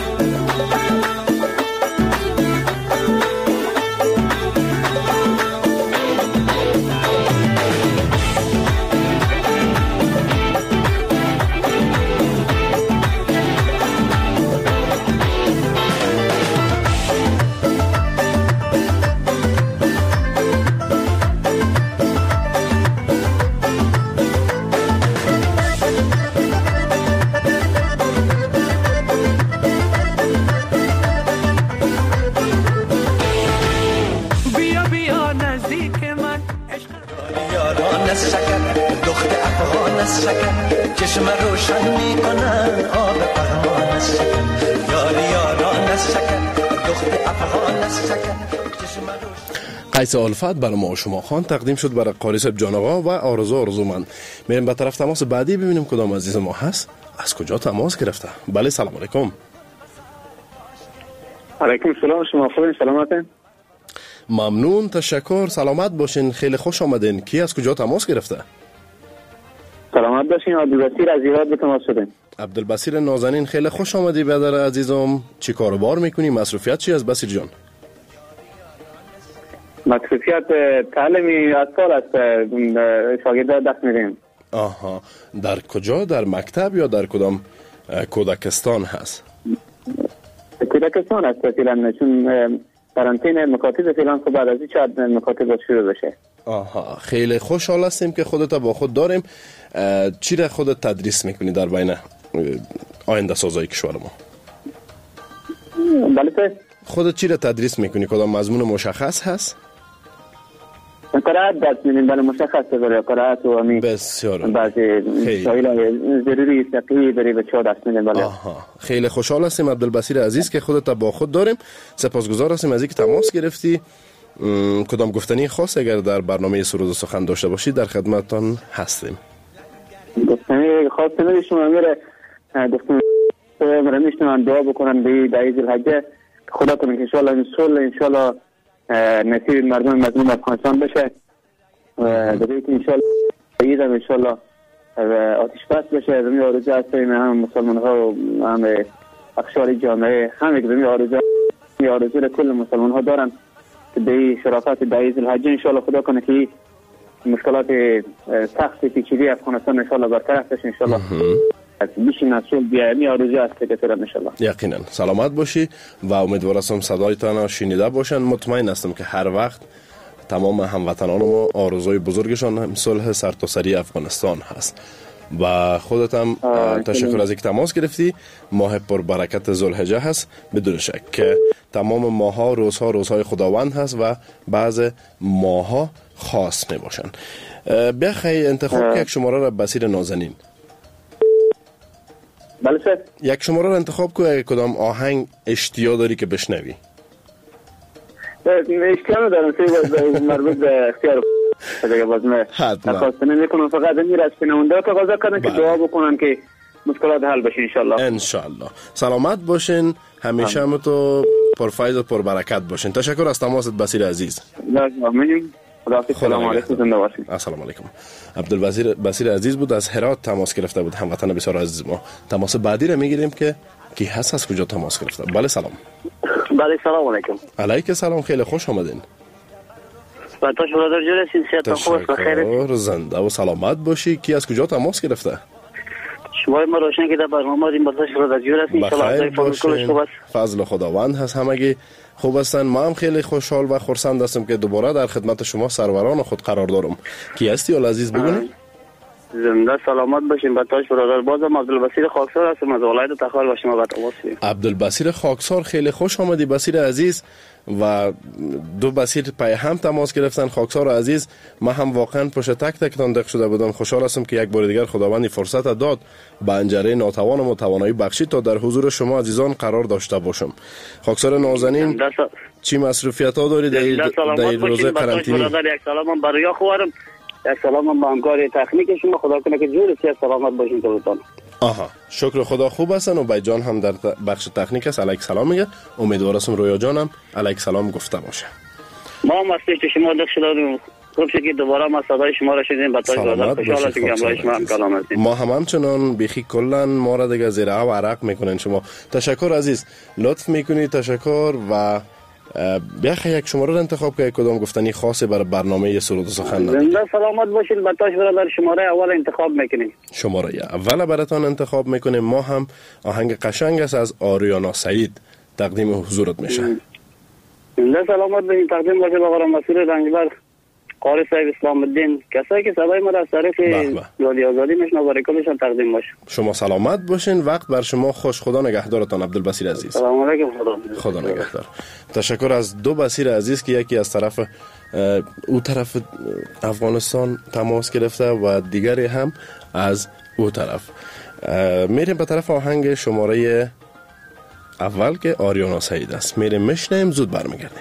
چشم روشن میکنن آب پروان از شکر، یار یاران از شکر، دخت افغان از شکر. قیس الفت برای ما و شما خان تقدیم شد برای قاری صاحب جان آقا و آرزو آرزو من. میریم به طرف تماس بعدی ببینیم کدام عزیز ما هست، از کجا تماس گرفته. بله سلام علیکم. علیکم السلام، شما خوبین؟ سلامتین؟ ممنون، تشکر، سلامت باشین، خیلی خوش آمدین. کی از کجا تماس گرفته؟ سلامت باشین، عبدالبصیر از ایراد به تماس شدیم. عبدالبصیر نازنین، خیلی خوش آمدی برادر عزیزم. چی کار و بار میکنی؟ مصروفیت چی از بصیر جان؟ مصروفیت تعلیمی اطفال است، شاگرد درس میدیم. آها، در کجا؟ در مکتب یا در کدام کودکستان هست؟ کودکستان هست فعلا، چون قرنطینه مکاتب فعلا، خب بعد از این شاید مکاتب شروع بشه. آها، خیلی خوشحال هستیم که خودت با خود داریم. چی را خودت تدریس میکنی در بین آینده سازای کشور ما؟ بله، خودت چی را تدریس میکنی؟ کدام مضمون مشخص هست؟ قرائت درس میدیم. بله مشخص داره قرائت و همین بسیار بعضی مسائل ضروری فقهی بری بچه‌ها درس میدیم. بله آها، خیلی خوشحال هستیم عبدالبصیر عزیز که خودت با خود داریم. سپاسگزار هستیم از اینکه تماس گرفتی. کدام گفتنی خاص اگر در برنامه سرود و سخن داشته باشید در خدمتتان هستیم. گفتنی خاص نداشتم، امیر گفتم من میشنم دعا بکنن به عید الحجه، خدا کنه که ان شاء الله این صلح ان شاء الله نصیب مردم مظلوم افغانستان بشه و دیگه ان شاء الله عید ان شاء الله آتش بس بشه. زمین آرزو است هم مسلمان ها و هم اقشار جامعه، همه که زمین آرزو آرزو کل مسلمان ها دارن که به شرافت عید الحجه ان شاء الله خدا کنه که مشکلات سخت پیچیده افغانستان ان شاء الله برطرف بشه. ان شاء الله بیشی نسل بیامی آرزو است که ترم ان شاء الله. یقینا سلامت باشی و امیدوار هستم صدایتان شنیده باشن. مطمئن هستم که هر وقت تمام هموطنان ما آرزوی بزرگشان هم صلح سرتاسری افغانستان هست. و خودت هم تشکر از اینکه تماس گرفتی. ماه پر برکت ذوالحجه هست، بدون شک که تمام ماها روزها روزهای خداوند هست و بعض ماها خاص می باشن. بخی انتخاب یک شماره را بصیر نازنین. بله سر. یک شماره را انتخاب کو، اگه کدام آهنگ اشتیاق داری که بشنوی؟ اشتیاق دارم سه مربوط به اختیار دیگه باز من خواستن نمیکنم، فقط امیر از شنونده تقاضا کردن که دعا بکنن که مشکلات حل بشه ان شاء الله. ان شاء الله. سلامت باشین، همیشه هم تو پر فیض و پر برکت باشین. تشکر از تماست بصیر عزیز. ممنون. سلام علیکم. زنده باشین. السلام علیکم. عبدالبصیر بصیر عزیز بود، از هرات تماس گرفته بود، هموطن بسیار عزیز ما. تماس بعدی رو میگیریم که کی هست، از کجا تماس گرفته. بله سلام. بله سلام علیکم. علیکم سلام، خیلی خوش آمدین. با تو برادر جون سیاست خوش بخیر. زنده و سلامت باشی. کی از کجا تماس گرفته؟ شما ما روشن که در برنامه این برداشت برادر جون هستین. ان شاء الله کلش خوب است. فضل خداوند هست، همگی خوب هستن. ما هم خیلی خوشحال و خرسند هستم که دوباره در خدمت شما سروران خود قرار دارم. کی هستی ال عزیز بگونی؟ زنده سلامت باشین. بتاش برادر. بازم عبدالبصیر خاکسار هستم از ولایت تخار با شما با تماس میگیرم. عبدالبصیر خاکسار، خیلی خوش آمدی بصیر عزیز. و دو بصیر پای هم تماس گرفتن. خاکسار عزیز، من هم واقعا پشت تک تکتان دق شده بودم. خوشحال هستم که یک بار دیگر خداوند فرصت داد به انجره ناتوانم و توانایی بخشید تا در حضور شما عزیزان قرار داشته باشم. خاکسار نازنین، چی مصروفیت ها داری در در روزه قرنطینی؟ یک سلام برای خوارم، یک سلام به همکار تکنیک شما. خدا کنه که جور سی سلامت باشین تولتان. آها، شکر خدا خوب هستن و بای جان هم در بخش تکنیک است. علیک سلام میگه. امیدوار هستم رویا جانم علیک سلام گفته باشه. ما هم هستی که شما دق شدیم. خوب شد که دوباره ما صدای شما را شدیم. بتاش برادر خوشحال هستیم که همراه شما هم کلام هستیم. ما هم همچنان بیخی کلن ما را دیگه زیر و عرق میکنین شما. تشکر عزیز، لطف میکنی. تشکر. و بیاخه یک شماره را انتخاب که کدام گفتنی خاصی برای برنامه سرود و سخن ندید. زنده سلامت باشین. بتاش برادر شماره اول انتخاب میکنیم. شماره اول براتان انتخاب میکنیم. ما هم آهنگ قشنگ است از آریانا سعید تقدیم حضورت میشه. زنده سلامت باشین. تقدیم باشه به آقا مسئول رنجبر قاری صاحب اسلام الدین. کسایی که صدای ما را از طریق رادیو آزادی میشنوه برای کلشان تقدیم باشه. شما سلامت باشین. وقت بر شما خوش. خدا نگهدارتان عبدالبصیر عزیز. سلام علیکم. خدا خدا نگهدار. تشکر از دو بصیر عزیز که یکی از طرف او طرف افغانستان تماس گرفته و دیگری هم از او طرف. میریم به طرف آهنگ شماره اول که آریانا سعید است. میریم میشنیم، زود برمیگردیم.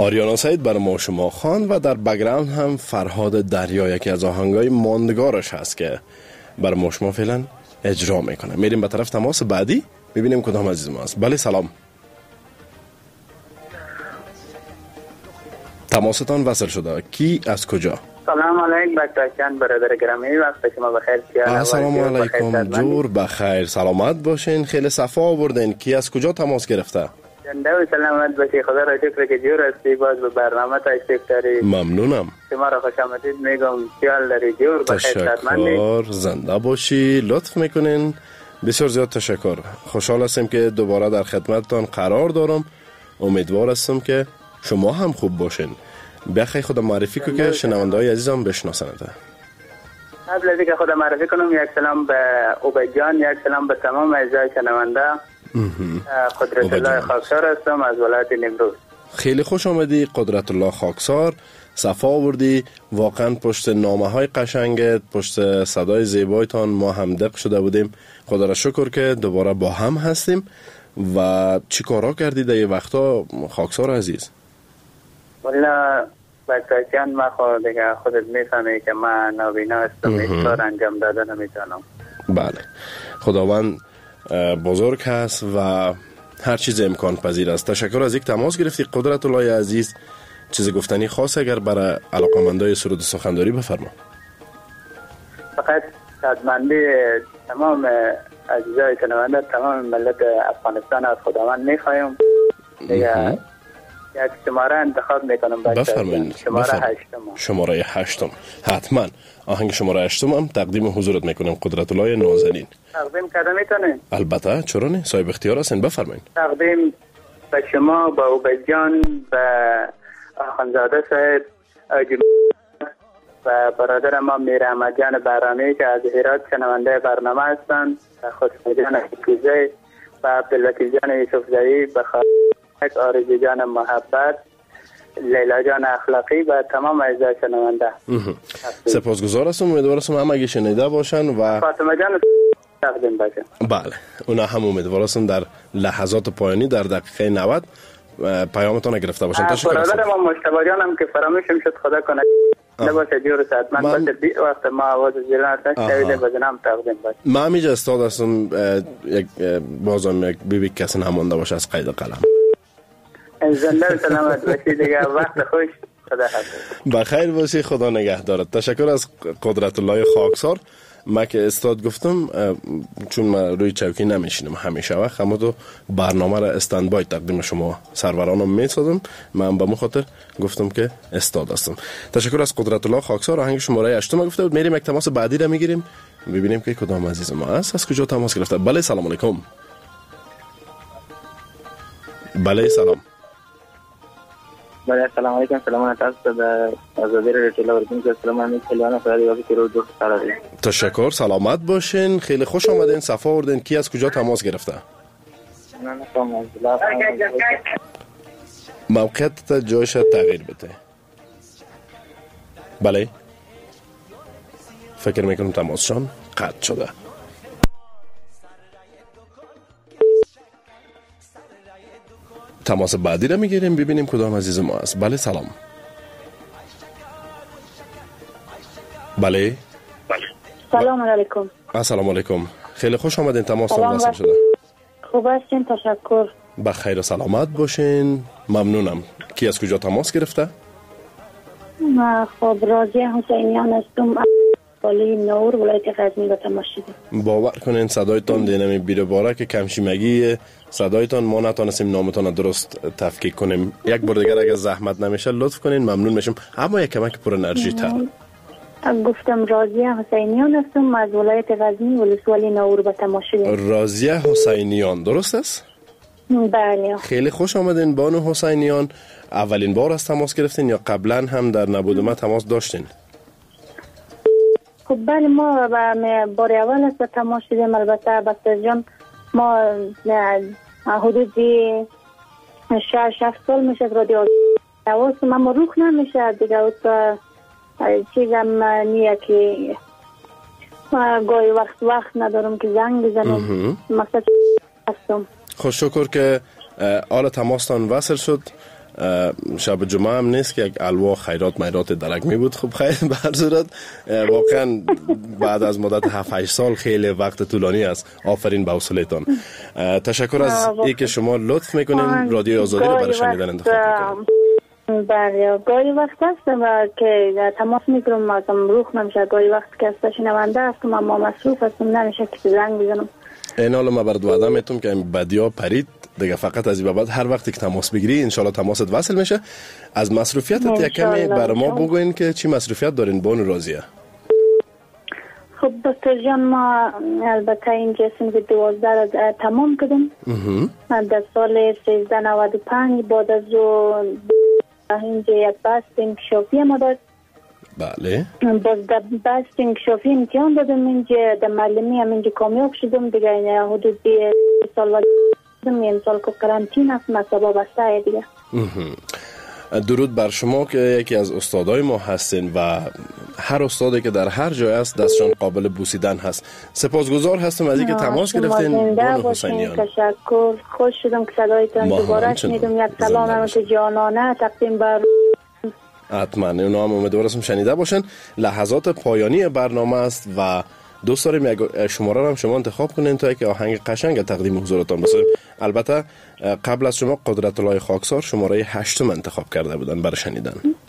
آریانا سعید بر ما شما خوان و در بک‌گراند هم فرهاد دریا یکی از آهنگای ماندگارش هست که بر ما شما فعلا اجرا میکنه. میریم به طرف تماس بعدی ببینیم کدام عزیز ما است. بله سلام. تماستان وصل شده. کی از کجا؟ سلام علیکم بچه‌جان برادر گرامی، وقت شما بخیر. السلام علیکم، جور بخیر، سلامت باشین. خیلی صفا آوردین. کی از کجا تماس گرفته؟ زنده و سلامت باشی. خدا را شکر که جور هستی، باز به برنامه تشریف داری. ممنونم. شما را خوش آمدید میگم. خیال داری جور بخیر. تشکر، زنده باشی، لطف میکنین. بسیار زیاد تشکر. خوشحال هستم که دوباره در خدمتتان قرار دارم. امیدوار هستم که شما هم خوب باشین. بخیر خود معرفی کو که شنونده های عزیزم بشناسند. قبل از اینکه خود معرفی کنم، یک سلام به عبید جان، یک سلام به تمام اعضای شنونده. قدرت الله خاکسار هستم از ولایت نیمروز. خیلی خوش آمدی قدرت الله خاکسار. صفا آوردی. واقعا پشت نامه های قشنگت، پشت صدای زیبایتان ما هم دق شده بودیم. خدا را شکر که دوباره با هم هستیم. و چی کارا کردی در این وقتا خاکسار عزیز؟ والا بچه‌جان، ما خود دیگه خودت میفهمی که من نابینا هستم، هیچ کار انجام داده نمیتونم. بله، خداوند بزرگ هست و هر چیز امکان پذیر است. تشکر از یک تماس گرفتی قدرت الله عزیز. چیز گفتنی خاص اگر برای علاقمندای سرود سخنداری بفرما. فقط شادمندی تمام عزیزای شنونده، تمام ملت افغانستان از خداوند میخوایم. دیگه یک شماره انتخاب میکنم. بفرمایید. شماره هشتم. شماره هشتم. حتما آهنگ شماره هشتم هم تقدیم حضورت میکنم قدرت الله نازنین. تقدیم کرده میتونین؟ البته، چرا نه؟ صاحب اختیار هستین. بفرمایید. تقدیم به شما، به عبید جان، به آخوندزاده صاحب و برادر ما میر احمد جان برانی که از هرات شنونده برنامه هستند، و خسرو جان حکوزی و عبدالوکیل جان یوسفزایی، به خاطر آرزو جان محبت، لیلا جان اخلاقی و تمام اعضای شنونده. سپاسگزار هستم. امیدوار هستم هم اگه شنیده باشن و فاطمه جان تقدیم باشه. بله، اونا هم امیدوار هستم در لحظات پایانی در دقیقه نود پیامتون گرفته باشن. تشکر. برادر ما مجتبی جان هم که فراموش شد، خدا کنه نباشه جور صحت من باشه. بی وقت ما آواز جلان تشتویده بزنم تقدیم باشه. من همیجا استاد هستم. یک بازم یک بیبی کسی نمانده باشه از قید قلم. زنده و سلامت باشی دیگه. وقت خوش. خدا حافظ. بخیر باشی. خدا نگهدارت. تشکر از قدرت الله خاکسار. من که استاد گفتم چون من روی چوکی نمیشینم همیشه وقت، اما تو برنامه را استندبای تقدیم شما سرورانم میسازم. من به مخاطر گفتم که استاد هستم. تشکر از قدرت الله خاکسار. آهنگ شماره هشتم گفته بود. میریم یک تماس بعدی را میگیریم ببینیم که کدام عزیز ما است، از کجا تماس گرفته. بله سلام علیکم. بله سلام. بله سلام علیکم. سلام تاسو د آزادی رادیو تلویزیون سلام علیکم. کلیان فراری وقتی که رو دو سراغی. تشکر، سلامت باشین. خیلی خوش آمدین، صفا آوردین. کی از کجا تماس گرفته؟ من نمی‌فهمم. موقعیت جایش تغییر بده. بله فکر میکنم تماسشان قطع شده. تماس بعدی را میگیریم ببینیم کدام عزیز ما است. بله سلام. بله سلام علیکم. السلام علیکم. خیلی خوش آمدین. تماستان وصل شده. خوب هستین؟ تشکر. بخیر و سلامت باشین. ممنونم. کی از کجا تماس گرفته؟ ما خب راضیه حسینیان هستم، والی نور ولایت غزنی به تماس شدم. باور کنین صدایتان دینمی بیره باره که کمشیمگی صدایتان ما نتونستیم نامتان درست تفکیک کنیم. یک بار دیگر اگر زحمت نمیشه لطف کنین ممنون میشم. اما یک کمک پر انرژی تر. گفتم راضیه حسینیان هستم از ولایت غزنی ولسوالی نور به تماس شدم. راضیه حسینیان درست است؟ بله. خیلی خوش آمدین بانو حسینیان. اولین بار از تماس گرفتین یا قبلا هم در نبود ما تماس داشتین؟ خب بله ما بار اول است تماس شدیم. البته بسته جان ما حدودی شش هفت سال میشه رادیو نوازم اما روخ نمیشه دیگه. اوت چیزم نیه که گاهی وقت وقت ندارم که زنگ بزنم. مقصد هستم. خوش شکر که آل تماستان وصل شد. شب جمعه هم نیست که یک الوا خیرات میرات درک می بود. خب خیر به هر صورت واقعا بعد از مدت هفت هشت سال خیلی وقت طولانی است. آفرین به حوصله‌تان. تشکر از اینکه شما لطف میکنین رادیو آزادی رو برای شنیدن انتخاب میکنین. بله گاهی وقت هستم که تماس میگیرم ازم روخ نمیشه، گاهی وقت که از شنونده هستم اما مصروف هستم نمیشه که زنگ بزنم. این حالا ما برات وعده میتونم که این بدیا پرید دیگه، فقط از این بعد هر وقتی که تماس بگیری انشالله تماست وصل میشه. از مصروفیتت یک کمی برای ما بگوین که چی مصروفیت دارین بانو راضیه؟ خب دکتر جان ما البته این جسم که دوازده را تمام کردیم در سال سیزده نود و پنج بعد از اینجا یک بست انکشافی ما داد. بله باز در بست انکشافی امتحان دادم، اینجا در معلمی هم اینجا کامیاب شدم دیگه. این حدود سال و این سال که کرانتین است مصابه بسته دیگه. درود بر شما که یکی از استادای ما هستین و هر استادی که در هر جای است دستشان قابل بوسیدن هست. سپاسگزار هستم از اینکه تماس گرفتین بانو حسینیان. تشکر، خوش شدم که صدایتان دوباره شنیدم. یک سلام همت جانانه تقدیم بر حتما اونا هم امیدوار هستم شنیده باشن. لحظات پایانی برنامه است و دوست داریم یک شماره رو هم شما انتخاب کنین تا یک آهنگ قشنگ تقدیم حضورتان بسازیم. البته قبل از شما قدرت الله خاکسار شماره هشتم انتخاب کرده بودن برای شنیدن.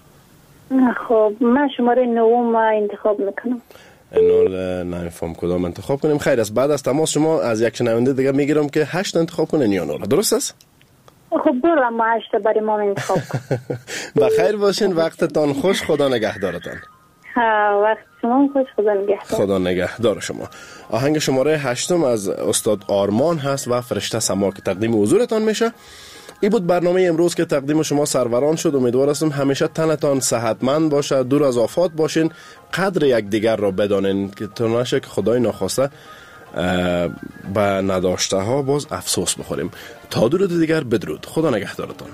خب من شماره نهم انتخاب میکنم. نول نمیفهم کدام انتخاب کنیم. خیر است بعد از تماس شما از یک شنونده دیگه میگیرم که هشت انتخاب کنین یا نول. درست است؟ خب برو ما هشت برای ما انتخاب کن. بخیر باشین، وقتتان خوش، خدا نگهدارتان. ها وقت شما خوش، خدا نگهدار. خدا نگهدار شما. آهنگ شماره هشتم از استاد آرمان هست و فرشته سما که تقدیم حضورتان میشه. این بود برنامه امروز که تقدیم شما سروران شد. امیدوار هستم همیشه تنتان صحتمند باشه، دور از آفات باشین، قدر یک دیگر را بدانین که تو نشه که خدای ناخواسته به نداشته ها باز افسوس بخوریم. تا درود دیگر بدرود، خدا نگهدارتان.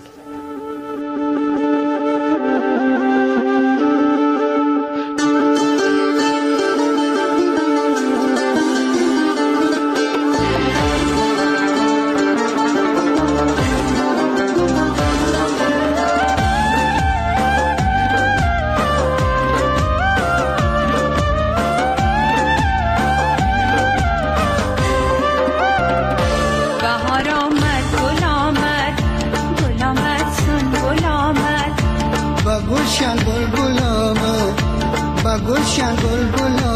گلشن بلبل آمد